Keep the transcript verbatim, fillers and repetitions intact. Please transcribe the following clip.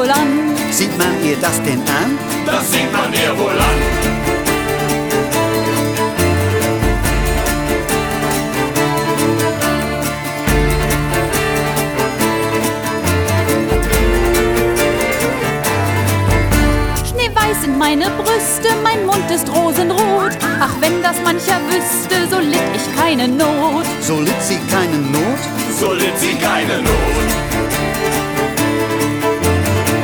an. Sieht man ihr das denn an? Das sieht man ihr wohl an. Schneeweiß sind meine Brüste, mein Mund ist rosenrot. Ach, wenn das mancher wüsste, so litt ich keine Not. So litt sie keine Not? So litt sie keine Not.